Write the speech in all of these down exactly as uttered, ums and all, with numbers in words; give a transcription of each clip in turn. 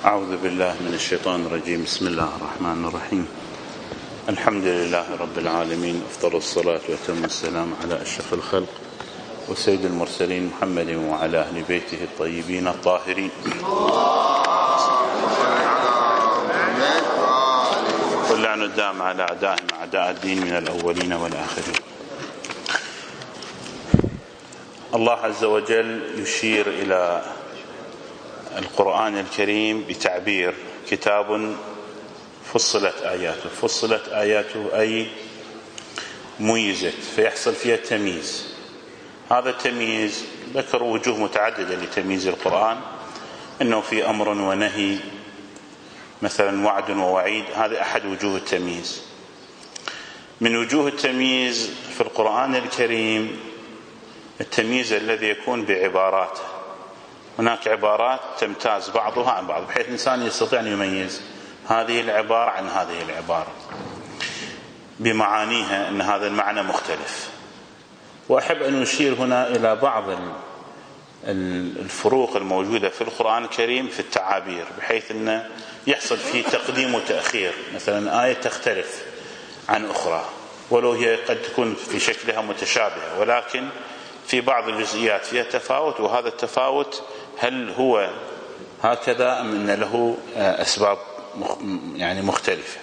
أعوذ بالله من الشيطان الرجيم. بسم الله الرحمن الرحيم. الحمد لله رب العالمين، أفضل الصلاة وأتم السلام على أشرف الخلق وسيد المرسلين محمد وعلى أهل بيته الطيبين الطاهرين، واللعن الدام على أعدائهم أعداء الدين من الأولين والآخرين. الله عز وجل يشير إلى القرآن الكريم بتعبير كتاب فصلت آياته. فصلت آياته أي ميزت، فيحصل فيها تمييز. هذا التمييز ذكر وجوه متعددة لتمييز القرآن، إنه في أمر ونهي، مثلا وعد ووعيد، هذا أحد وجوه التمييز. من وجوه التمييز في القرآن الكريم التمييز الذي يكون بعباراته. هناك عبارات تمتاز بعضها عن بعض بحيث الإنسان يستطيع أن يميز هذه العبارة عن هذه العبارة بمعانيها، أن هذا المعنى مختلف. وأحب أن أشير هنا إلى بعض الفروق الموجودة في القرآن الكريم في التعابير، بحيث أن يحصل فيه تقديم وتأخير. مثلا آية تختلف عن أخرى ولو هي قد تكون في شكلها متشابهة، ولكن في بعض الجزئيات فيها تفاوت، وهذا التفاوت هل هو هكذا أم أن له أسباب يعني مختلفة.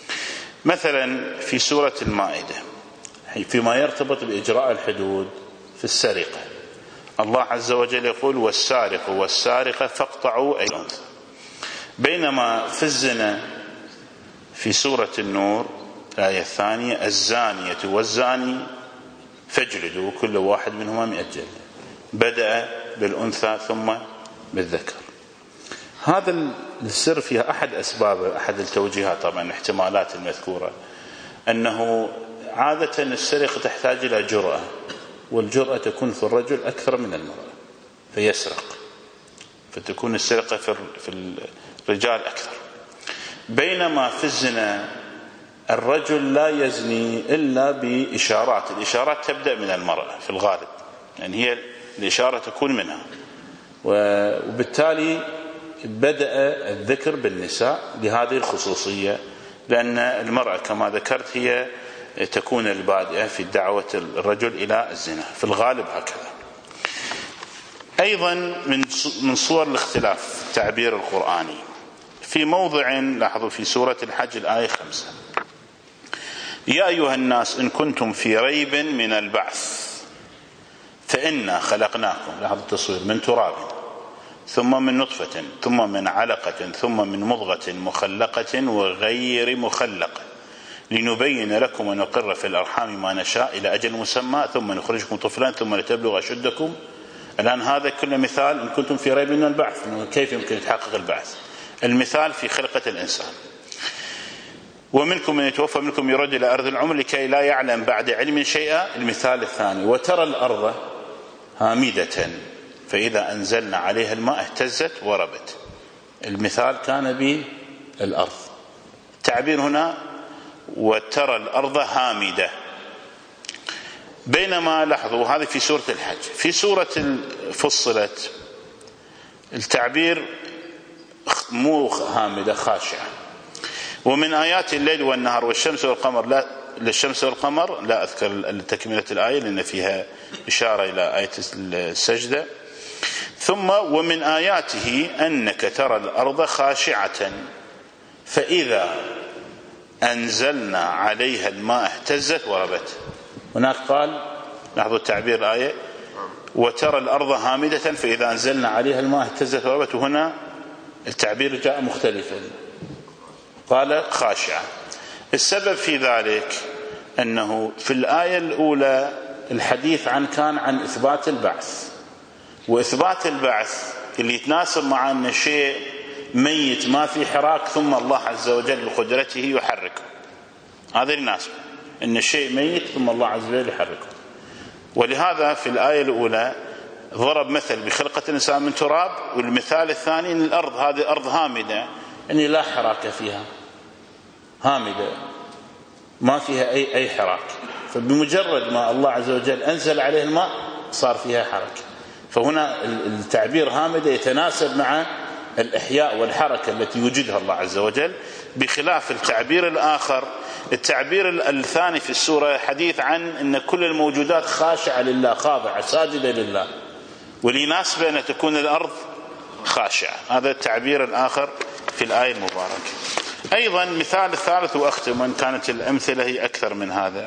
مثلا في سورة المائدة فيما يرتبط بإجراء الحدود في السرقة، الله عز وجل يقول والسارق والسارقة فاقطعوا أيديهما، بينما في الزنا في سورة النور الآية الثانية الزانية والزاني فاجلدوا كل واحد منهما مئة جلدة، بدأ بالأنثى ثم بالذكر. هذا السر فيها أحد أسباب أحد التوجيهات، طبعا الاحتمالات المذكورة، أنه عادة السرقة تحتاج إلى جرأة، والجرأة تكون في الرجل أكثر من المرأة فيسرق، فتكون السرقة في الرجال أكثر. بينما في الزنا الرجل لا يزني إلا بإشارات، الإشارات تبدأ من المرأة في الغالب، يعني هي الإشارة تكون منها، وبالتالي بدأ الذكر بالنساء لهذه الخصوصية، لأن المرأة كما ذكرت هي تكون البادئة في دعوة الرجل إلى الزنا في الغالب هكذا. أيضا من صور الاختلاف التعبير القرآني في موضع، لاحظوا في سورة الحج الآية خمسة: يا أيها الناس إن كنتم في ريب من البعث فإنا خلقناكم، لاحظوا التصوير، من تراب ثم من نطفة ثم من علقة ثم من مضغة مخلقة وغير مخلقة لنبين لكم ونقر في الأرحام ما نشاء إلى أجل مسمى ثم نخرجكم طفلا ثم لتبلغ أشدكم. الآن هذا كله مثال إن كنتم في ريب من البعث، كيف يمكن يتحقق البعث؟ المثال في خلقة الإنسان. ومنكم من يتوفى منكم يرد إلى أرض العمر لكي لا يعلم بعد علم شيئا، المثال الثاني. وترى الأرض هامدة فإذا أنزلنا عليها الماء اهتزت وربت، المثال كان بالأرض. التعبير هنا وترى الأرض هامدة، بينما لاحظوا هذه في سورة الحج. في سورة فصلت التعبير مو هامدة، خاشعة. ومن آيات الليل والنهار والشمس والقمر، لا للشمس والقمر لا أذكر تكملة الآية لأن فيها إشارة إلى آية السجدة. ثم ومن آياته أنك ترى الأرض خاشعة فإذا أنزلنا عليها الماء اهتزت وربت. هناك قال، لاحظوا التعبير الآية وترى الأرض هامدة فإذا أنزلنا عليها الماء اهتزت وربت، وهنا التعبير جاء مختلفا، قال خاشعة. السبب في ذلك أنه في الآية الأولى الحديث عن كان عن إثبات البعث، وإثبات البعث اللي يتناسب مع أن شيء ميت ما في حراك ثم الله عز وجل بقدرته يحركه، هذا يناسب أن الشيء ميت ثم الله عز وجل يحركه. ولهذا في الآية الأولى ضرب مثل بخلقة الإنسان من تراب، والمثال الثاني أن الأرض هذه أرض هامدة، أني لا حراك فيها، هامدة ما فيها أي أي حراك، فبمجرد ما الله عز وجل أنزل عليه الماء صار فيها حركة. فهنا التعبير هامدة يتناسب مع الإحياء والحركة التي يوجدها الله عز وجل، بخلاف التعبير الآخر. التعبير الثاني في السورة حديث عن أن كل الموجودات خاشعة لله، خاضعة ساجدة لله، وليناسب أن تكون الأرض خاشعة. هذا التعبير الآخر في الآية المباركة. أيضا مثال الثالث وأختم، وإن كانت الأمثلة هي أكثر من هذا،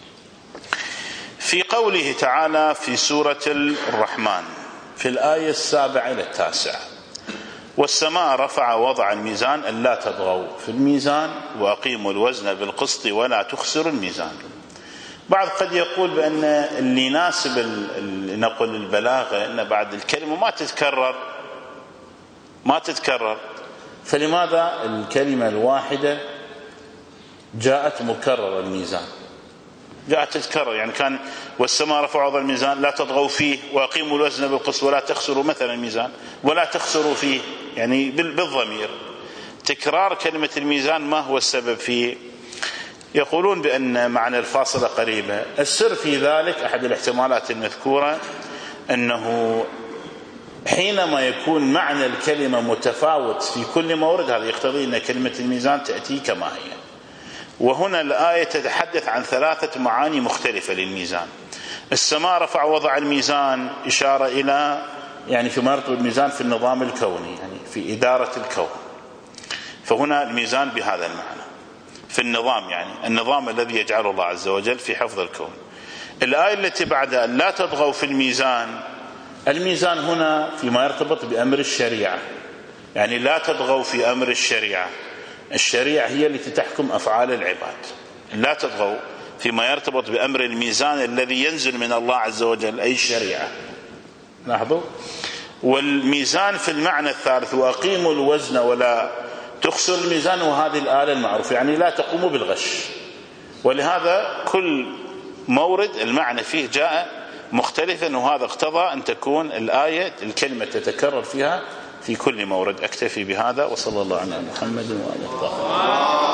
في قوله تعالى في سورة الرحمن في الآية السابعة إلى التاسعة: والسماء رفع وضع الميزان ألا تطغوا في الميزان وأقيموا الوزن بالقسط ولا تخسروا الميزان. بعض قد يقول بأن اللي يناسب نقول البلاغة أن بعد الكلمة ما تتكرر ما تتكرر فلماذا الكلمة الواحدة جاءت مكررة الميزان، جاءت تتكرر؟ يعني كان والسماء رفع وضع الميزان لا تطغوا فيه وأقيموا الوزن بالقسط ولا تخسروا مثلا الميزان، ولا تخسروا فيه يعني بالضمير. تكرار كلمة الميزان ما هو السبب فيه؟ يقولون بأن معنى الفاصلة قريبة. السر في ذلك أحد الاحتمالات المذكورة أنه حينما يكون معنى الكلمة متفاوت في كل مورد، هذا يقتضي أن كلمة الميزان تأتي كما هي. وهنا الآية تتحدث عن ثلاثة معاني مختلفة للميزان. السماء رفع وضع الميزان إشارة إلى يعني فيما يرتبط بالميزان في النظام الكوني، يعني في إدارة الكون، فهنا الميزان بهذا المعنى في النظام، يعني النظام الذي يجعله الله عز وجل في حفظ الكون. الآية التي بعدها لا تطغوا في الميزان، الميزان هنا فيما يرتبط بأمر الشريعة، يعني لا تطغوا في أمر الشريعة. الشريعة هي التي تحكم أفعال العباد. لا تطغوا فيما يرتبط بأمر الميزان الذي ينزل من الله عز وجل، أي الشريعة. لاحظوا. والميزان في المعنى الثالث وأقيموا الوزن ولا تخسر الميزان، وهذه الآلة المعروفة، يعني لا تقوموا بالغش. ولهذا كل مورد المعنى فيه جاء مختلفا، وهذا اقتضى أن تكون الآية الكلمة تتكرر فيها في كل مورد. أكتفي بهذا، وصلى الله على محمد وآله الطاهرين.